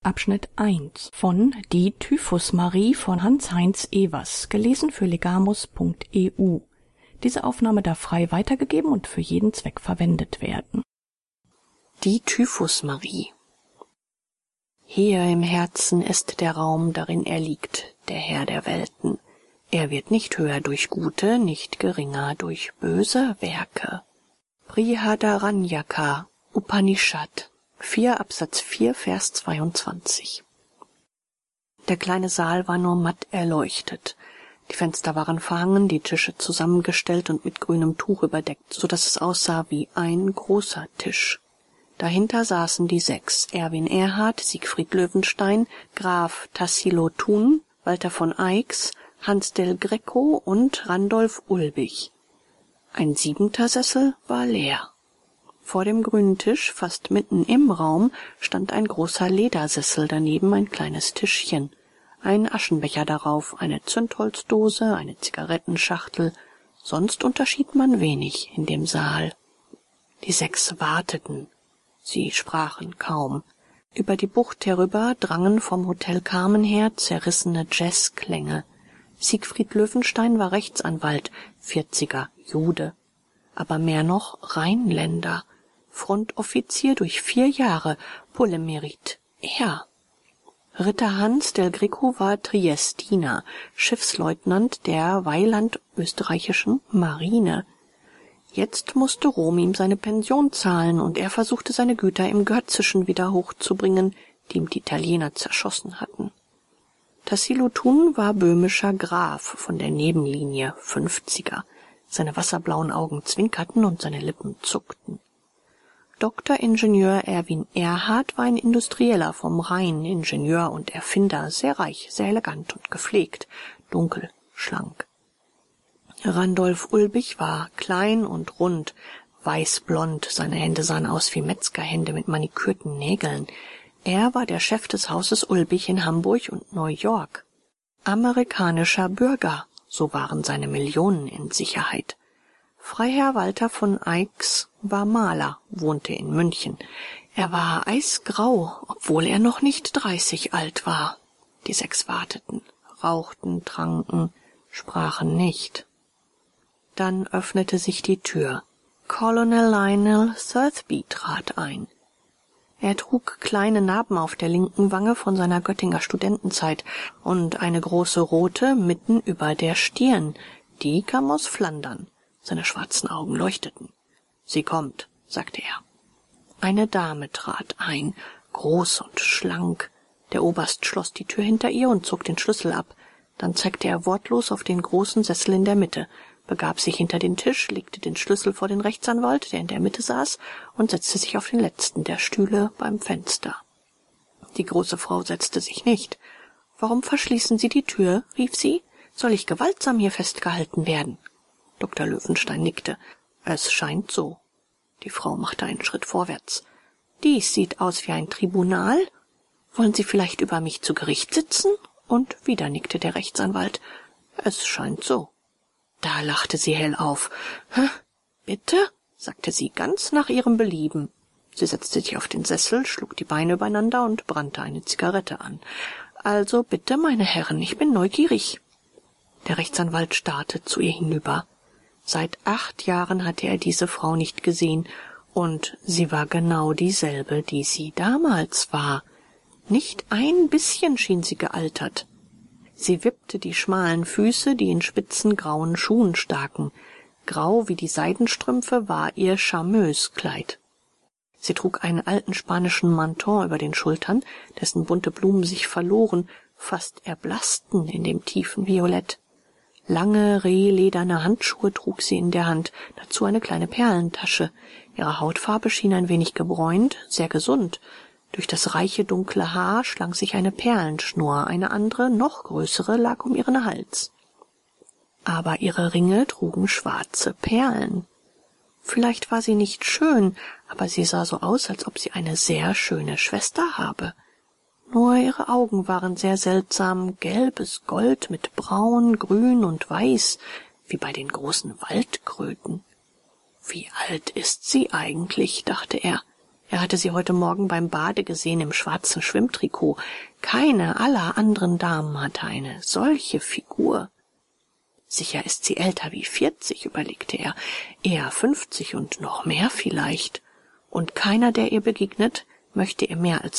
Abschnitt 1 von Die Typhusmarie von Hans-Heinz Ewers, gelesen für legamus.eu. Diese Aufnahme darf frei weitergegeben und für jeden Zweck verwendet werden. Die Typhusmarie. Hier im Herzen ist der Raum, darin er liegt, der Herr der Welten. Er wird nicht höher durch gute, nicht geringer durch böse Werke. Brihadaranyaka, Upanishad 4 Absatz 4, Vers 22. Der kleine Saal war nur matt erleuchtet. Die Fenster waren verhangen, die Tische zusammengestellt und mit grünem Tuch überdeckt, so dass es aussah wie ein großer Tisch. Dahinter saßen die 6: Erwin Erhard, Siegfried Löwenstein, Graf Tassilo Thun, Walter von Eycks, Hans del Greco und Randolph Ulbich. Ein 7. Sessel war leer. Vor dem grünen Tisch, fast mitten im Raum, stand ein großer Ledersessel, daneben ein kleines Tischchen, ein Aschenbecher darauf, eine Zündholzdose, eine Zigarettenschachtel. Sonst unterschied man wenig in dem Saal. Die 6 warteten. Sie sprachen kaum. Über die Bucht herüber drangen vom Hotel Carmen her zerrissene Jazzklänge. Siegfried Löwenstein war Rechtsanwalt, 40er, Jude, aber mehr noch Rheinländer, Frontoffizier durch 4 Jahre, Polemerit, er. Ritter Hans del Greco war Triestiner, Schiffsleutnant der Weiland österreichischen Marine. Jetzt musste Rom ihm seine Pension zahlen, und er versuchte seine Güter im Görzischen wieder hochzubringen, die ihm die Italiener zerschossen hatten. Tassilo Thun war böhmischer Graf von der Nebenlinie, 50er. Seine wasserblauen Augen zwinkerten und seine Lippen zuckten. Dr. Ingenieur Erwin Erhard war ein Industrieller vom Rhein, Ingenieur und Erfinder, sehr reich, sehr elegant und gepflegt, dunkel, schlank. Randolph Ulbich war klein und rund, weißblond, seine Hände sahen aus wie Metzgerhände mit manikürten Nägeln. Er war der Chef des Hauses Ulbich in Hamburg und New York. Amerikanischer Bürger, so waren seine Millionen in Sicherheit. Freiherr Walter von Eycks war Maler, wohnte in München. Er war eisgrau, obwohl er noch nicht 30 alt war. Die 6 warteten, rauchten, tranken, sprachen nicht. Dann öffnete sich die Tür. Colonel Lionel Thurthby trat ein. Er trug kleine Narben auf der linken Wange von seiner Göttinger Studentenzeit und eine große rote mitten über der Stirn. Die kam aus Flandern. Seine schwarzen Augen leuchteten. »Sie kommt«, sagte er. Eine Dame trat ein, groß und schlank. Der Oberst schloss die Tür hinter ihr und zog den Schlüssel ab. Dann zeigte er wortlos auf den großen Sessel in der Mitte, begab sich hinter den Tisch, legte den Schlüssel vor den Rechtsanwalt, der in der Mitte saß, und setzte sich auf den letzten der Stühle beim Fenster. Die große Frau setzte sich nicht. »Warum verschließen Sie die Tür?« rief sie. »Soll ich gewaltsam hier festgehalten werden?« Dr. Löwenstein nickte. »Es scheint so.« Die Frau machte einen Schritt vorwärts. »Dies sieht aus wie ein Tribunal. Wollen Sie vielleicht über mich zu Gericht sitzen?« Und wieder nickte der Rechtsanwalt. »Es scheint so.« Da lachte sie hell auf. »Hä? Bitte?« sagte sie, ganz nach ihrem Belieben. Sie setzte sich auf den Sessel, schlug die Beine übereinander und brannte eine Zigarette an. »Also bitte, meine Herren, ich bin neugierig.« Der Rechtsanwalt starrte zu ihr hinüber. Seit 8 Jahren hatte er diese Frau nicht gesehen, und sie war genau dieselbe, die sie damals war. Nicht ein bisschen schien sie gealtert. Sie wippte die schmalen Füße, die in spitzen grauen Schuhen staken. Grau wie die Seidenstrümpfe war ihr Charmeuskleid. Sie trug einen alten spanischen Manton über den Schultern, dessen bunte Blumen sich verloren, fast erblassten in dem tiefen Violett. Lange, rehlederne Handschuhe trug sie in der Hand, dazu eine kleine Perlentasche. Ihre Hautfarbe schien ein wenig gebräunt, sehr gesund. Durch das reiche, dunkle Haar schlang sich eine Perlenschnur, eine andere, noch größere, lag um ihren Hals. Aber ihre Ringe trugen schwarze Perlen. Vielleicht war sie nicht schön, aber sie sah so aus, als ob sie eine sehr schöne Schwester habe. Nur ihre Augen waren sehr seltsam, gelbes Gold mit Braun, Grün und Weiß, wie bei den großen Waldkröten. Wie alt ist sie eigentlich, dachte er. Er hatte sie heute Morgen beim Bade gesehen im schwarzen Schwimmtrikot. Keine aller anderen Damen hatte eine solche Figur. Sicher ist sie älter wie 40, überlegte er, eher 50 und noch mehr vielleicht. Und keiner, der ihr begegnet, möchte ihr mehr als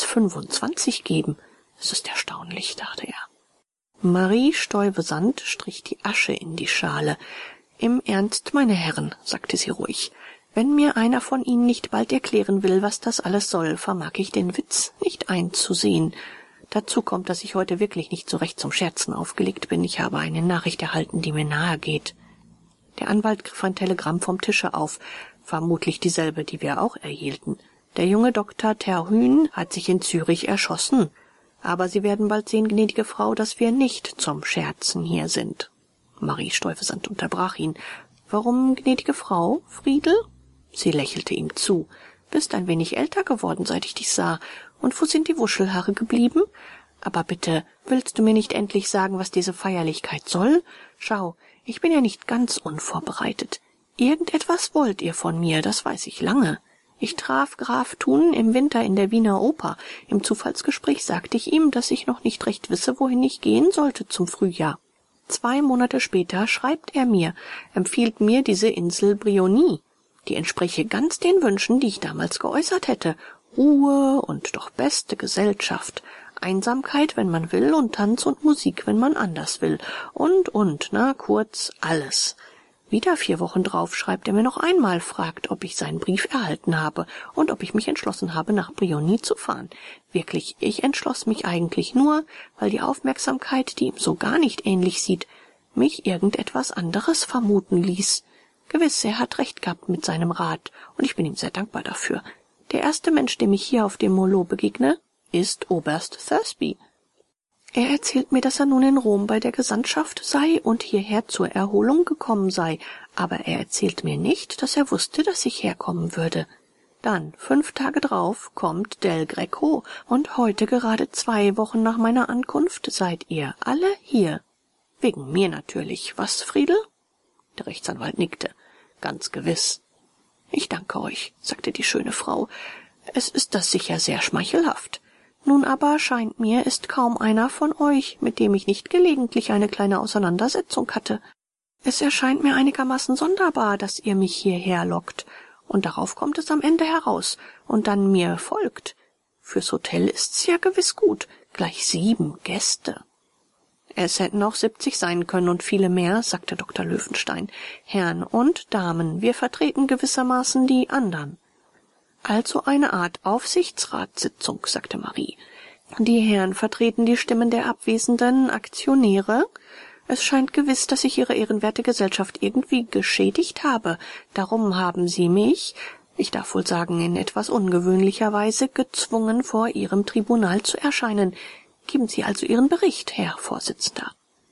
25 geben. Es ist erstaunlich, dachte er. Marie Stuyvesant strich die Asche in die Schale. »Im Ernst, meine Herren«, sagte sie ruhig, »wenn mir einer von Ihnen nicht bald erklären will, was das alles soll, vermag ich den Witz nicht einzusehen. Dazu kommt, dass ich heute wirklich nicht so recht zum Scherzen aufgelegt bin. Ich habe eine Nachricht erhalten, die mir nahe geht.« Der Anwalt griff ein Telegramm vom Tische auf, vermutlich dieselbe, die wir auch erhielten. »Der junge Dr. Terhune hat sich in Zürich erschossen. Aber Sie werden bald sehen, gnädige Frau, dass wir nicht zum Scherzen hier sind.« Marie Stuyvesant unterbrach ihn. »Warum, gnädige Frau, Friedel?« Sie lächelte ihm zu. »Bist ein wenig älter geworden, seit ich dich sah. Und wo sind die Wuschelhaare geblieben? Aber bitte, willst du mir nicht endlich sagen, was diese Feierlichkeit soll? Schau, ich bin ja nicht ganz unvorbereitet. Irgendetwas wollt ihr von mir, das weiß ich lange. Ich traf Graf Thun im Winter in der Wiener Oper. Im Zufallsgespräch sagte ich ihm, dass ich noch nicht recht wisse, wohin ich gehen sollte zum Frühjahr. 2 Monate später schreibt er mir, empfiehlt mir diese Insel Briony. Die entspräche ganz den Wünschen, die ich damals geäußert hätte. Ruhe und doch beste Gesellschaft. Einsamkeit, wenn man will, und Tanz und Musik, wenn man anders will. Und, na, kurz, alles. Wieder 4 Wochen drauf schreibt er mir noch einmal, fragt, ob ich seinen Brief erhalten habe und ob ich mich entschlossen habe, nach Briony zu fahren. Wirklich, ich entschloss mich eigentlich nur, weil die Aufmerksamkeit, die ihm so gar nicht ähnlich sieht, mich irgendetwas anderes vermuten ließ. Gewiss, er hat recht gehabt mit seinem Rat, und ich bin ihm sehr dankbar dafür. Der erste Mensch, dem ich hier auf dem Molo begegne, ist Oberst Thursby. Er erzählt mir, dass er nun in Rom bei der Gesandtschaft sei und hierher zur Erholung gekommen sei, aber er erzählt mir nicht, dass er wusste, dass ich herkommen würde. Dann, 5 Tage drauf, kommt Del Greco, und heute, gerade 2 Wochen nach meiner Ankunft, seid ihr alle hier. Wegen mir natürlich. Was, Friedel? Der Rechtsanwalt nickte. Ganz gewiss. »Ich danke euch«, sagte die schöne Frau. »Es ist das sicher sehr schmeichelhaft. Nun aber scheint mir, ist kaum einer von euch, mit dem ich nicht gelegentlich eine kleine Auseinandersetzung hatte. Es erscheint mir einigermaßen sonderbar, dass ihr mich hierher lockt. Und darauf kommt es am Ende heraus und dann mir folgt. Fürs Hotel ist's ja gewiss gut. Gleich 7 Gäste.« »Es hätten auch 70 sein können und viele mehr«, sagte Dr. Löwenstein. »Herren und Damen, wir vertreten gewissermaßen die andern.« »Also eine Art Aufsichtsratssitzung«, sagte Marie. »Die Herren vertreten die Stimmen der abwesenden Aktionäre? Es scheint gewiss, dass ich Ihre ehrenwerte Gesellschaft irgendwie geschädigt habe. Darum haben Sie mich, ich darf wohl sagen, in etwas ungewöhnlicher Weise gezwungen, vor Ihrem Tribunal zu erscheinen. Geben Sie also Ihren Bericht, Herr Vorsitzender.«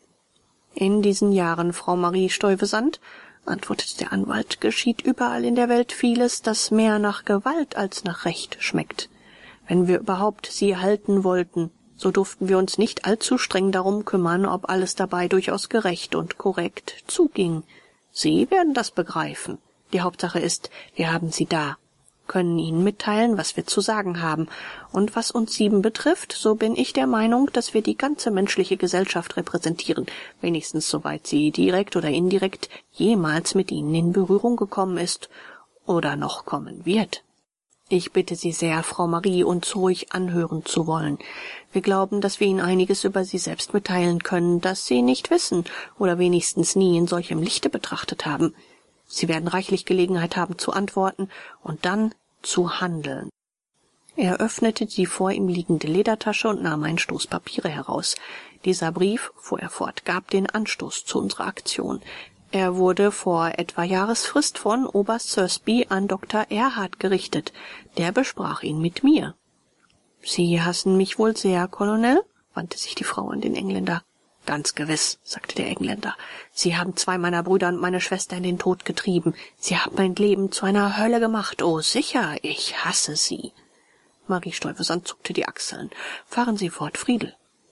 »In diesen Jahren, Frau Marie Stuyvesant«, antwortete der Anwalt, »geschieht überall in der Welt vieles, das mehr nach Gewalt als nach Recht schmeckt. Wenn wir überhaupt Sie halten wollten, so durften wir uns nicht allzu streng darum kümmern, ob alles dabei durchaus gerecht und korrekt zuging. Sie werden das begreifen. Die Hauptsache ist, wir haben Sie da, können Ihnen mitteilen, was wir zu sagen haben. Und was uns 7 betrifft, so bin ich der Meinung, dass wir die ganze menschliche Gesellschaft repräsentieren, wenigstens soweit sie direkt oder indirekt jemals mit Ihnen in Berührung gekommen ist oder noch kommen wird. Ich bitte Sie sehr, Frau Marie, uns ruhig anhören zu wollen. Wir glauben, dass wir Ihnen einiges über Sie selbst mitteilen können, das Sie nicht wissen oder wenigstens nie in solchem Lichte betrachtet haben. Sie werden reichlich Gelegenheit haben zu antworten und dann zu handeln.« Er öffnete die vor ihm liegende Ledertasche und nahm einen Stoß Papiere heraus. Dieser Brief, fuhr er fort, gab den Anstoß zu unserer Aktion. Er wurde vor etwa Jahresfrist von Oberst Thursby an Dr. Erhard gerichtet. Der besprach ihn mit mir. »Sie hassen mich wohl sehr, Colonel?« wandte sich die Frau an den Engländer. »Ganz gewiss«, sagte der Engländer. »Sie haben 2 meiner Brüder und meine Schwester in den Tod getrieben. Sie haben mein Leben zu einer Hölle gemacht. Oh, sicher, ich hasse Sie.« Marie Stuyvesant zuckte die Achseln. »Fahren Sie fort, Friedel.«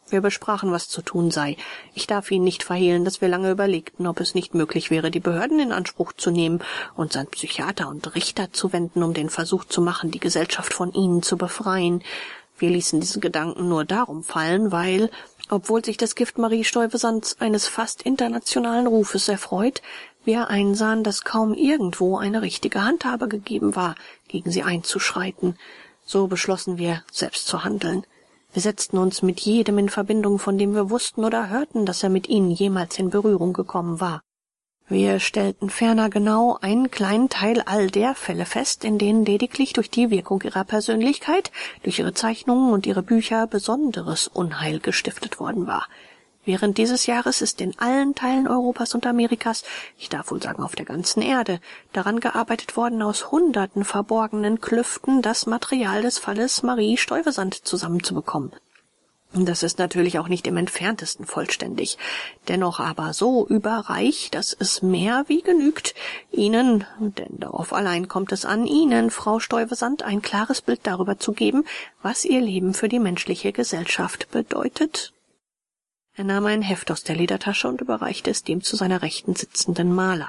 Wir besprachen, was zu tun sei. Ich darf Ihnen nicht verhehlen, dass wir lange überlegten, ob es nicht möglich wäre, die Behörden in Anspruch zu nehmen, uns an Psychiater und Richter zu wenden, um den Versuch zu machen, die Gesellschaft von ihnen zu befreien. Wir ließen diesen Gedanken nur darum fallen, weil, obwohl sich das Gift Marie Stuyvesants eines fast internationalen Rufes erfreut, wir einsahen, dass kaum irgendwo eine richtige Handhabe gegeben war, gegen sie einzuschreiten. So beschlossen wir, selbst zu handeln. Wir setzten uns mit jedem in Verbindung, von dem wir wussten oder hörten, dass er mit ihnen jemals in Berührung gekommen war. Wir stellten ferner genau einen kleinen Teil all der Fälle fest, in denen lediglich durch die Wirkung ihrer Persönlichkeit, durch ihre Zeichnungen und ihre Bücher besonderes Unheil gestiftet worden war. Während dieses Jahres ist in allen Teilen Europas und Amerikas, ich darf wohl sagen auf der ganzen Erde, daran gearbeitet worden, aus hunderten verborgenen Klüften das Material des Falles Marie Stuyvesant zusammenzubekommen. Das ist natürlich auch nicht im Entferntesten vollständig, dennoch aber so überreich, dass es mehr wie genügt, Ihnen, denn darauf allein kommt es an, Ihnen, Frau Stuyvesant, ein klares Bild darüber zu geben, was Ihr Leben für die menschliche Gesellschaft bedeutet. Er nahm ein Heft aus der Ledertasche und überreichte es dem zu seiner Rechten sitzenden Maler.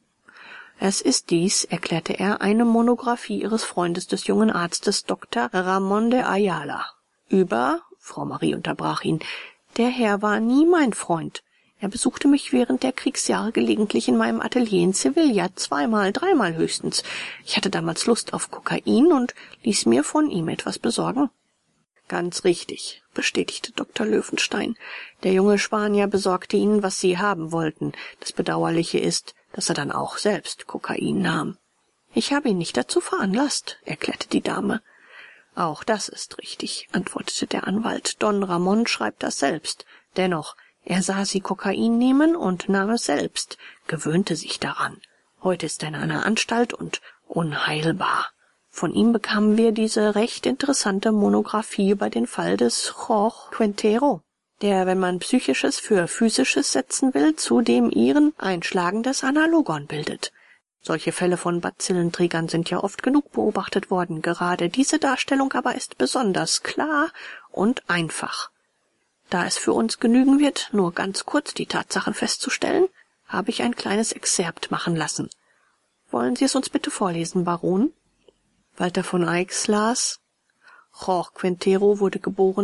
»Es ist dies«, erklärte er, »eine Monographie Ihres Freundes, des jungen Arztes Dr. Ramon de Ayala. Über«, Frau Marie unterbrach ihn, »der Herr war nie mein Freund. Er besuchte mich während der Kriegsjahre gelegentlich in meinem Atelier in Sevilla, zweimal, dreimal höchstens. Ich hatte damals Lust auf Kokain und ließ mir von ihm etwas besorgen.« »Ganz richtig«, bestätigte Dr. Löwenstein. »Der junge Spanier besorgte Ihnen, was Sie haben wollten. Das Bedauerliche ist, dass er dann auch selbst Kokain nahm.« »Ich habe ihn nicht dazu veranlasst«, erklärte die Dame. »Auch das ist richtig«, antwortete der Anwalt. »Don Ramon schreibt das selbst. Dennoch, er sah Sie Kokain nehmen und nahm es selbst, gewöhnte sich daran. Heute ist er in einer Anstalt und unheilbar. Von ihm bekamen wir diese recht interessante Monographie über den Fall des Jorge Quintero, der, wenn man Psychisches für Physisches setzen will, zu dem Ihren ein schlagendes Analogon bildet. Solche Fälle von Bazillenträgern sind ja oft genug beobachtet worden. Gerade diese Darstellung aber ist besonders klar und einfach. Da es für uns genügen wird, nur ganz kurz die Tatsachen festzustellen, habe ich ein kleines Exerpt machen lassen. Wollen Sie es uns bitte vorlesen, Baron?« Walter von Eyx las: Jorge Quintero wurde geboren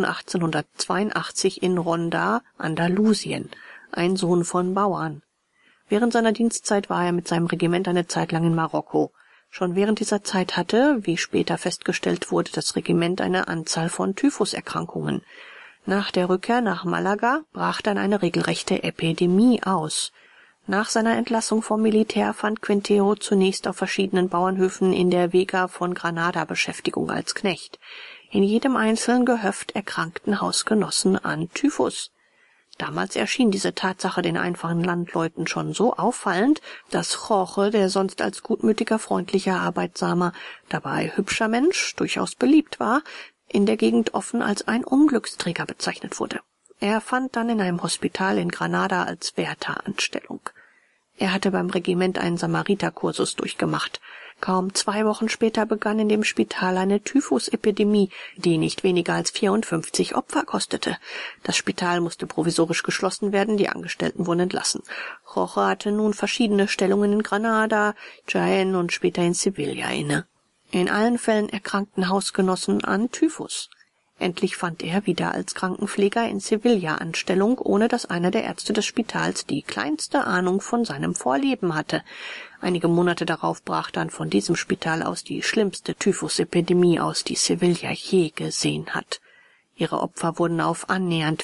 1882 in Ronda, Andalusien, ein Sohn von Bauern. Während seiner Dienstzeit war er mit seinem Regiment eine Zeit lang in Marokko. Schon während dieser Zeit hatte, wie später festgestellt wurde, das Regiment eine Anzahl von Typhuserkrankungen. Nach der Rückkehr nach Malaga brach dann eine regelrechte Epidemie aus. Nach seiner Entlassung vom Militär fand Quintero zunächst auf verschiedenen Bauernhöfen in der Vega von Granada Beschäftigung als Knecht. In jedem einzelnen Gehöft erkrankten Hausgenossen an Typhus. Damals erschien diese Tatsache den einfachen Landleuten schon so auffallend, dass Jorge, der sonst als gutmütiger, freundlicher, arbeitsamer, dabei hübscher Mensch, durchaus beliebt war, in der Gegend offen als ein Unglücksträger bezeichnet wurde. Er fand dann in einem Hospital in Granada als Wärter Anstellung. Er hatte beim Regiment einen Samariterkursus durchgemacht. Kaum 2 Wochen später begann in dem Spital eine Typhusepidemie, die nicht weniger als 54 Opfer kostete. Das Spital musste provisorisch geschlossen werden, die Angestellten wurden entlassen. Jorge hatte nun verschiedene Stellungen in Granada, Jaén und später in Sevilla inne. In allen Fällen erkrankten Hausgenossen an Typhus. Endlich fand er wieder als Krankenpfleger in Sevilla Anstellung, ohne dass einer der Ärzte des Spitals die kleinste Ahnung von seinem Vorleben hatte. Einige Monate darauf brach dann von diesem Spital aus die schlimmste Typhusepidemie aus, die Sevilla je gesehen hat. Ihre Opfer wurden auf annähernd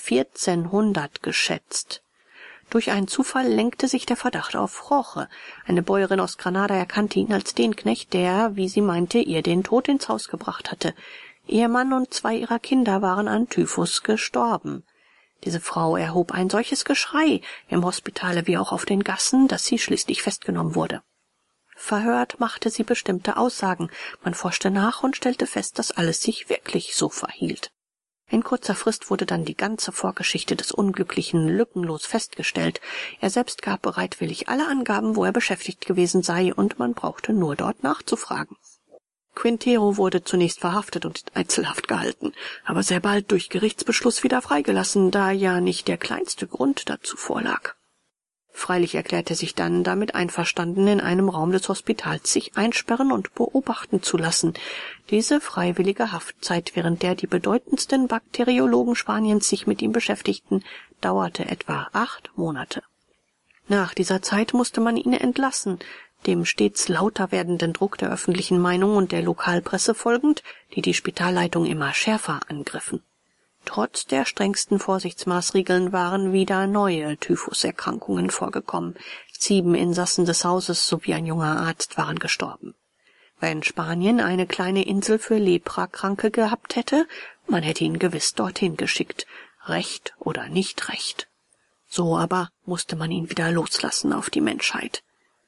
1400 geschätzt. Durch einen Zufall lenkte sich der Verdacht auf Jorge. Eine Bäuerin aus Granada erkannte ihn als den Knecht, der, wie sie meinte, ihr den Tod ins Haus gebracht hatte. Ihr Mann und 2 ihrer Kinder waren an Typhus gestorben. Diese Frau erhob ein solches Geschrei, im Hospitale wie auch auf den Gassen, dass sie schließlich festgenommen wurde. Verhört machte sie bestimmte Aussagen. Man forschte nach und stellte fest, dass alles sich wirklich so verhielt. In kurzer Frist wurde dann die ganze Vorgeschichte des Unglücklichen lückenlos festgestellt. Er selbst gab bereitwillig alle Angaben, wo er beschäftigt gewesen sei, und man brauchte nur dort nachzufragen. Quintero wurde zunächst verhaftet und in Einzelhaft gehalten, aber sehr bald durch Gerichtsbeschluss wieder freigelassen, da ja nicht der kleinste Grund dazu vorlag. Freilich erklärte er sich dann damit einverstanden, in einem Raum des Hospitals sich einsperren und beobachten zu lassen. Diese freiwillige Haftzeit, während der die bedeutendsten Bakteriologen Spaniens sich mit ihm beschäftigten, dauerte etwa 8 Monate. Nach dieser Zeit musste man ihn entlassen, dem stets lauter werdenden Druck der öffentlichen Meinung und der Lokalpresse folgend, die die Spitalleitung immer schärfer angriffen. Trotz der strengsten Vorsichtsmaßregeln waren wieder neue Typhuserkrankungen vorgekommen. 7 Insassen des Hauses sowie ein junger Arzt waren gestorben. Wenn Spanien eine kleine Insel für Leprakranke gehabt hätte, man hätte ihn gewiss dorthin geschickt, recht oder nicht recht. So aber musste man ihn wieder loslassen auf die Menschheit.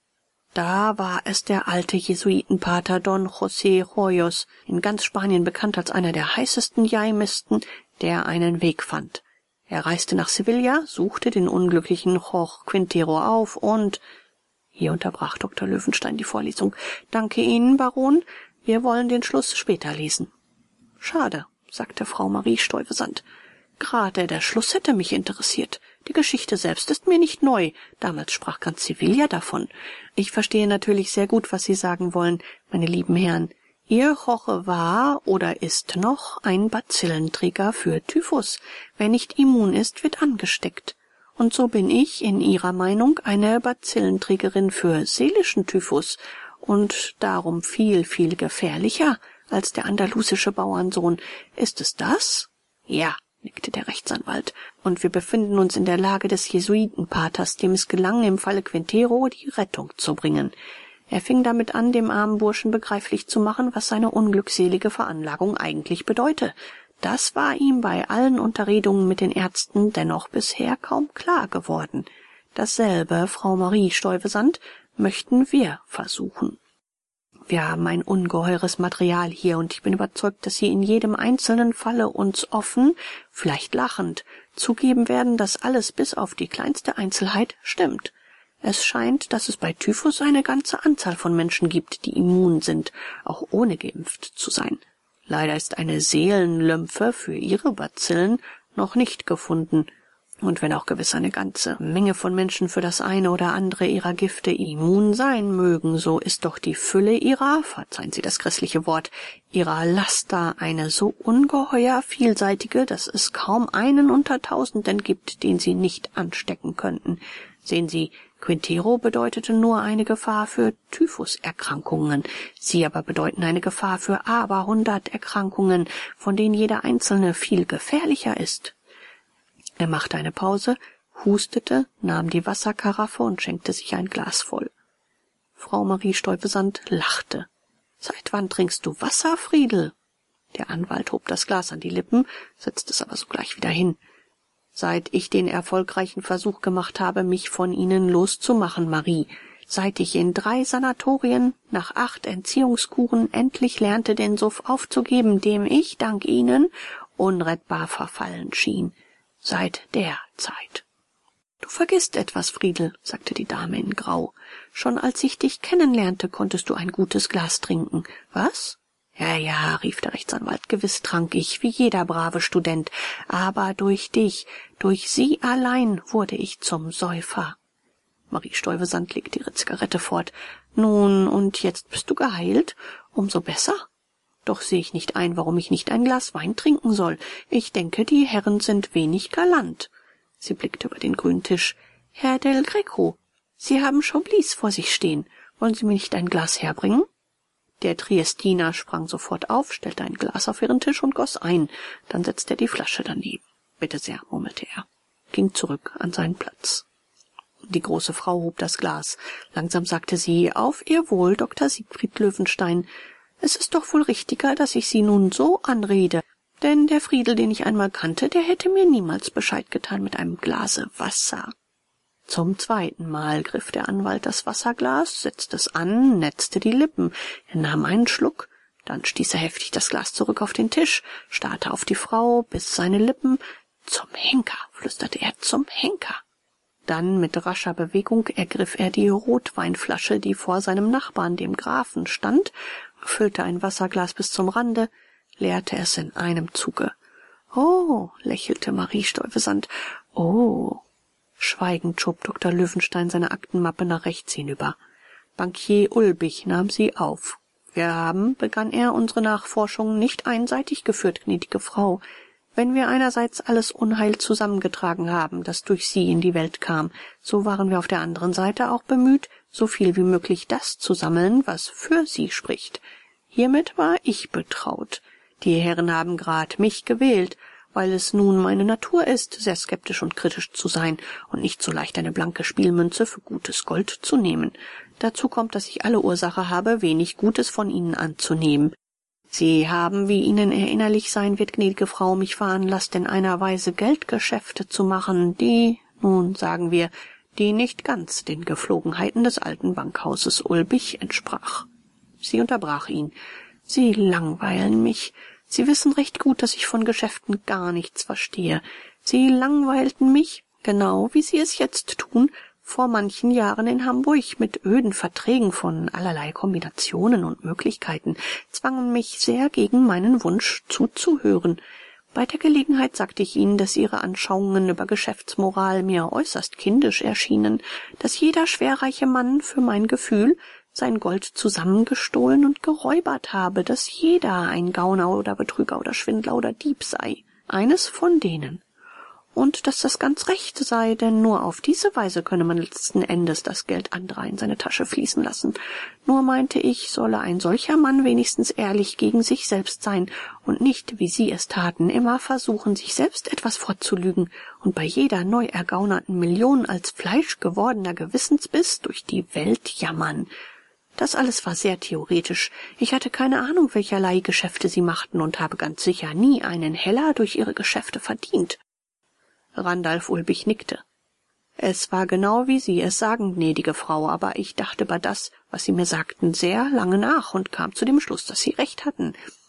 Da war es der alte Jesuitenpater Don José Hoyos, in ganz Spanien bekannt als einer der heißesten Jaimisten, der einen Weg fand. Er reiste nach Sevilla, suchte den unglücklichen Jorge Quintero auf und... Hier unterbrach Dr. Löwenstein die Vorlesung. »Danke Ihnen, Baron. Wir wollen den Schluss später lesen.« »Schade«, sagte Frau Marie Stuyvesant. »Gerade der Schluss hätte mich interessiert. Die Geschichte selbst ist mir nicht neu. Damals sprach ganz Sevilla davon. Ich verstehe natürlich sehr gut, was Sie sagen wollen, meine lieben Herren. Ihr Jorge war oder ist noch ein Bazillenträger für Typhus. Wer nicht immun ist, wird angesteckt. Und so bin ich in Ihrer Meinung eine Bazillenträgerin für seelischen Typhus und darum viel, viel gefährlicher als der andalusische Bauernsohn. Ist es das?« »Ja«, nickte der Rechtsanwalt, »und wir befinden uns in der Lage des Jesuitenpaters, dem es gelang, im Falle Quintero die Rettung zu bringen. Er fing damit an, dem armen Burschen begreiflich zu machen, was seine unglückselige Veranlagung eigentlich bedeute. Das war ihm bei allen Unterredungen mit den Ärzten dennoch bisher kaum klar geworden. Dasselbe, Frau Marie Stuyvesant, möchten wir versuchen. Wir haben ein ungeheures Material hier, und ich bin überzeugt, dass Sie in jedem einzelnen Falle uns offen, vielleicht lachend, zugeben werden, dass alles bis auf die kleinste Einzelheit stimmt. Es scheint, dass es bei Typhus eine ganze Anzahl von Menschen gibt, die immun sind, auch ohne geimpft zu sein. Leider ist eine Seelenlymphe für Ihre Bazillen noch nicht gefunden. Und wenn auch gewiss eine ganze Menge von Menschen für das eine oder andere ihrer Gifte immun sein mögen, so ist doch die Fülle ihrer, verzeihen Sie das grässliche Wort, ihrer Laster eine so ungeheuer vielseitige, dass es kaum einen unter Tausenden gibt, den sie nicht anstecken könnten. Sehen Sie, Quintero bedeutete nur eine Gefahr für Typhuserkrankungen. Sie aber bedeuten eine Gefahr für aberhundert Erkrankungen, von denen jede einzelne viel gefährlicher ist. Er machte eine Pause, hustete, nahm die Wasserkaraffe und schenkte sich ein Glas voll. Frau Marie Stuyvesant lachte. »Seit wann trinkst du Wasser, Friedel?« Der Anwalt hob das Glas an die Lippen, setzte es aber sogleich wieder hin. »Seit ich den erfolgreichen Versuch gemacht habe, mich von Ihnen loszumachen, Marie. Seit ich in 3 Sanatorien nach 8 Entziehungskuren endlich lernte, den Suff aufzugeben, dem ich, dank Ihnen, unrettbar verfallen schien. Seit der Zeit.« »Du vergisst etwas, Friedel«, sagte die Dame in Grau. »Schon als ich dich kennenlernte, konntest du ein gutes Glas trinken. Was?« »Ja,«, rief der Rechtsanwalt, »gewiss trank ich, wie jeder brave Student. Aber durch dich, durch Sie allein wurde ich zum Säufer.« Marie Stuyvesant legte ihre Zigarette fort. »Nun, und jetzt bist du geheilt? Umso besser. Doch sehe ich nicht ein, warum ich nicht ein Glas Wein trinken soll. Ich denke, die Herren sind wenig galant.« Sie blickte über den grünen Tisch. »Herr Del Greco, Sie haben Chablis vor sich stehen. Wollen Sie mir nicht ein Glas herbringen?« Der Triestiner sprang sofort auf, stellte ein Glas auf ihren Tisch und goss ein. Dann setzte er die Flasche daneben. »Bitte sehr«, murmelte er, ging zurück an seinen Platz. Die große Frau hob das Glas. Langsam sagte sie, »Auf Ihr Wohl, Dr. Siegfried Löwenstein. Es ist doch wohl richtiger, dass ich Sie nun so anrede. Denn der Friedel, den ich einmal kannte, der hätte mir niemals Bescheid getan mit einem Glase Wasser.« Zum 2. Mal griff der Anwalt das Wasserglas, setzte es an, netzte die Lippen. Er nahm einen Schluck, dann stieß er heftig das Glas zurück auf den Tisch, starrte auf die Frau, biss seine Lippen. »Zum Henker«, flüsterte er, »zum Henker.« Dann mit rascher Bewegung ergriff er die Rotweinflasche, die vor seinem Nachbarn, dem Grafen, stand, füllte ein Wasserglas bis zum Rande, leerte es in einem Zuge. »Oh«, lächelte Marie Stuyvesant, »oh.« Schweigend schob Dr. Löwenstein seine Aktenmappe nach rechts hinüber. Bankier Ulbich nahm sie auf. »Wir haben«, begann er, »unsere Nachforschungen nicht einseitig geführt, gnädige Frau. Wenn wir einerseits alles Unheil zusammengetragen haben, das durch Sie in die Welt kam, so waren wir auf der anderen Seite auch bemüht, so viel wie möglich das zu sammeln, was für Sie spricht. Hiermit war ich betraut. Die Herren haben grad mich gewählt, weil es nun meine Natur ist, sehr skeptisch und kritisch zu sein und nicht so leicht eine blanke Spielmünze für gutes Gold zu nehmen. Dazu kommt, dass ich alle Ursache habe, wenig Gutes von Ihnen anzunehmen. Sie haben, wie Ihnen erinnerlich sein wird, gnädige Frau, mich veranlasst, in einer Weise Geldgeschäfte zu machen, die, nun sagen wir, die nicht ganz den Gepflogenheiten des alten Bankhauses Ulbich entsprach. Sie unterbrach ihn. »Sie langweilen mich. Sie wissen recht gut, dass ich von Geschäften gar nichts verstehe. Sie langweilten mich, genau wie Sie es jetzt tun, vor manchen Jahren in Hamburg mit öden Verträgen von allerlei Kombinationen und Möglichkeiten, zwangen mich sehr gegen meinen Wunsch zuzuhören. Bei der Gelegenheit sagte ich Ihnen, dass Ihre Anschauungen über Geschäftsmoral mir äußerst kindisch erschienen, dass jeder schwerreiche Mann für mein Gefühl sein Gold zusammengestohlen und geräubert habe, dass jeder ein Gauner oder Betrüger oder Schwindler oder Dieb sei, eines von denen. Und dass das ganz recht sei, denn nur auf diese Weise könne man letzten Endes das Geld anderer in seine Tasche fließen lassen. Nur meinte ich, solle ein solcher Mann wenigstens ehrlich gegen sich selbst sein und nicht, wie Sie es taten, immer versuchen, sich selbst etwas vorzulügen und bei jeder neu ergaunerten Million als fleischgewordener Gewissensbiss durch die Welt jammern. Das alles war sehr theoretisch. Ich hatte keine Ahnung, welcherlei Geschäfte Sie machten und habe ganz sicher nie einen Heller durch Ihre Geschäfte verdient.« Randalf Ulbich nickte. »Es war genau, wie Sie es sagen, gnädige Frau, aber ich dachte über das, was Sie mir sagten, sehr lange nach und kam zu dem Schluss, dass Sie recht hatten.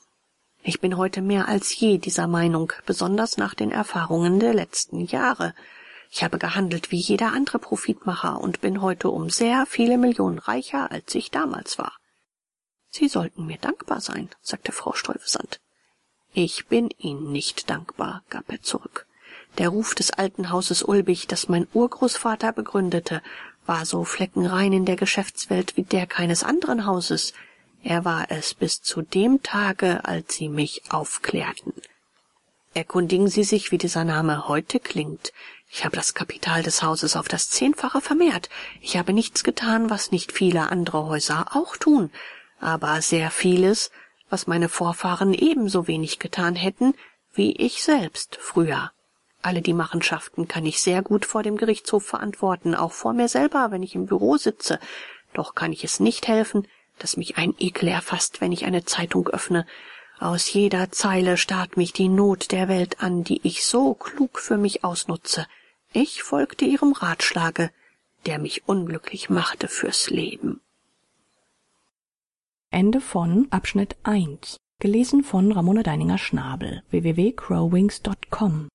Ich bin heute mehr als je dieser Meinung, besonders nach den Erfahrungen der letzten Jahre. Ich habe gehandelt wie jeder andere Profitmacher und bin heute um sehr viele Millionen reicher, als ich damals war.« »Sie sollten mir dankbar sein«, sagte Frau Stuyvesant. »Ich bin Ihnen nicht dankbar«, gab er zurück. Der Ruf des alten Hauses Ulbich, das mein Urgroßvater begründete, war so fleckenrein in der Geschäftswelt wie der keines anderen Hauses. Er war es bis zu dem Tage, als Sie mich aufklärten. Erkundigen Sie sich, wie dieser Name heute klingt. Ich habe das Kapital des Hauses auf das 10-fache vermehrt. Ich habe nichts getan, was nicht viele andere Häuser auch tun, aber sehr vieles, was meine Vorfahren ebenso wenig getan hätten, wie ich selbst früher. Alle die Machenschaften kann ich sehr gut vor dem Gerichtshof verantworten, auch vor mir selber, wenn ich im Büro sitze. Doch kann ich es nicht helfen, dass mich ein Ekel erfasst, wenn ich eine Zeitung öffne. Aus jeder Zeile starrt mich die Not der Welt an, die ich so klug für mich ausnutze. Ich folgte ihrem Ratschlage, der mich unglücklich machte fürs Leben. Ende von Abschnitt 1. Gelesen von Ramona Deininger-Schnabel. www.crowwings.com